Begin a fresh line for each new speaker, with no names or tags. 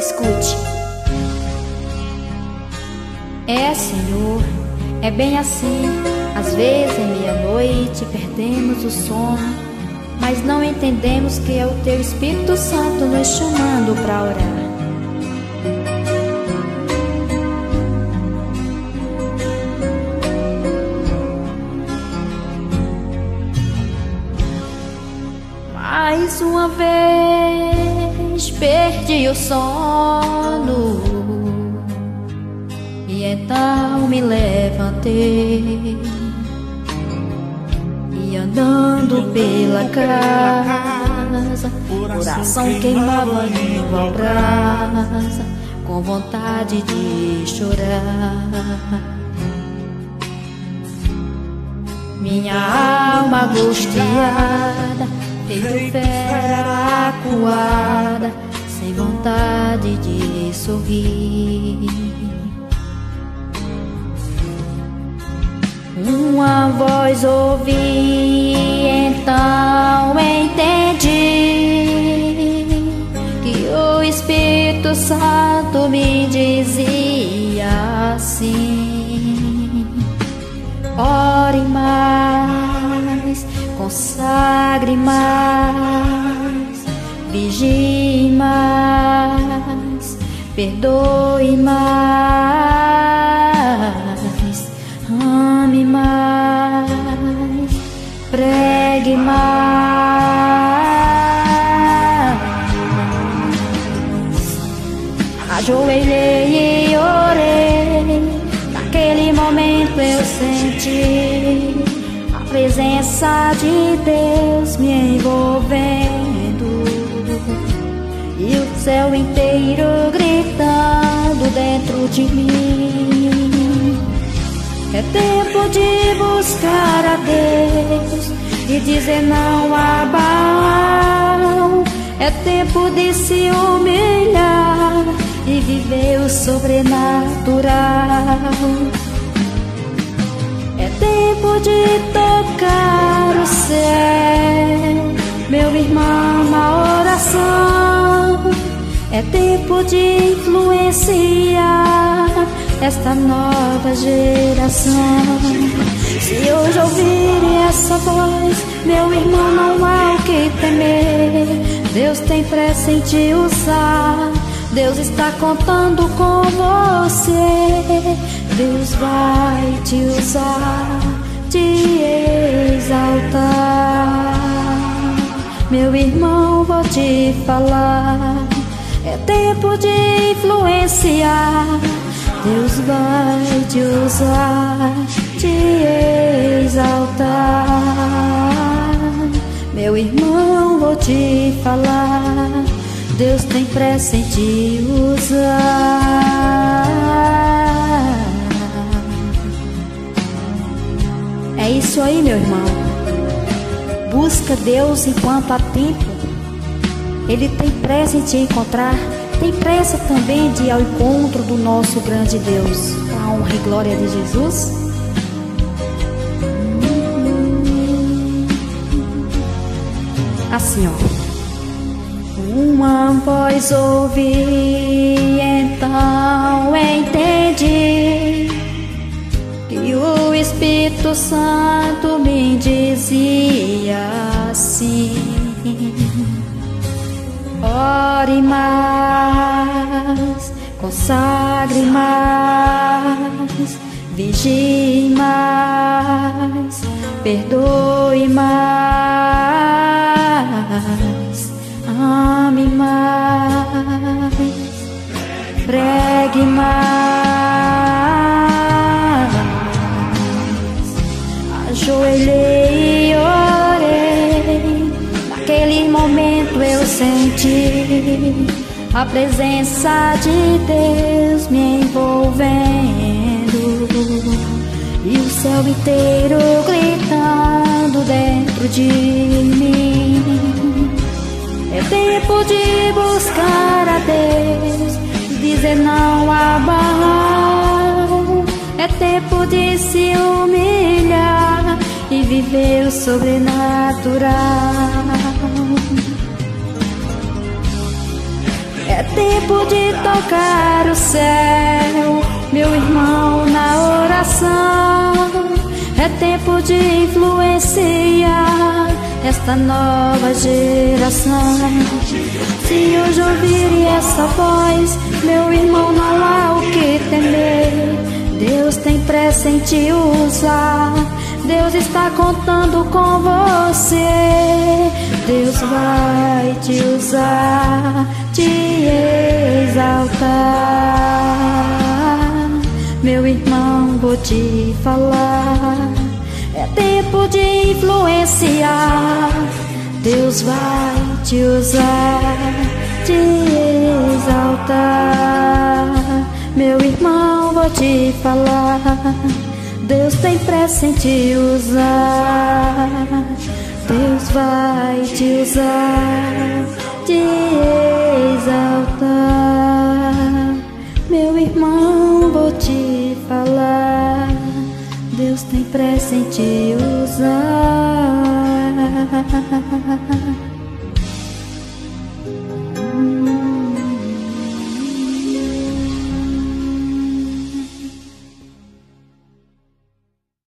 Escute. Senhor, é bem assim. Às vezes em meia-noite perdemos o sono, mas não entendemos que é o Teu Espírito Santo nos chamando para orar. Mais uma vez perdi o sono e então me levantei e andando pela casa, coração queimava igual brasa, com vontade de chorar. Minha alma angustiada, feito fera acuada, sem vontade de sorrir. Uma voz ouvi, então entendi que o Espírito Santo me dizia assim: ore mais, consagre mais, vigie mais, perdoe mais, ame mais, pregue mais. Ajoelhei e orei, naquele momento eu senti a presença de Deus me envolvendo e o céu inteiro gritando dentro de mim. É tempo de buscar a Deus e dizer não a Baal. É tempo de se humilhar e viver o sobrenatural. É tempo de tocar o céu, meu irmão, na oração. É tempo de influenciar esta nova geração. Se hoje ouvirem essa voz, meu irmão, não há o que temer. Deus tem pressa em te usar, Deus está contando com você. Deus vai te usar, te exaltar. Meu irmão, vou te falar, é tempo de influenciar. Deus vai te usar, te exaltar. Meu irmão, vou te falar, Deus tem pressa em te usar. É isso aí, meu irmão. Busca Deus enquanto há tempo. Ele tem pressa em te encontrar. Tem pressa também de ir ao encontro do nosso grande Deus. A honra e glória de Jesus. Assim, ó. Uma voz ouvi, então entendi que o Espírito Santo me dizia assim: ore mais, consagre mais, vigie mais, perdoe mais, ame mais, pregue mais. Ajoelhei e orei, naquele momento eu senti a presença de Deus me envolvendo e o céu inteiro gritando dentro de mim. É tempo de buscar a Deus, dizer não a Baal. É tempo de se humilhar e viver o sobrenatural. É tempo de tocar o céu, meu irmão, na oração. É tempo de influenciar esta nova geração. Se hoje ouvirem essa voz, meu irmão, não há o que temer. Deus tem pressa em te usar, Deus está contando com você. Deus vai te usar, te exaltar. Meu irmão, vou te falar, é tempo de influenciar. Deus vai te usar, te exaltar. Meu irmão, vou te falar, Deus tem pressa em te usar. Deus vai te usar, te exaltar. Meu irmão, vou te falar, Deus tem pressa em te usar.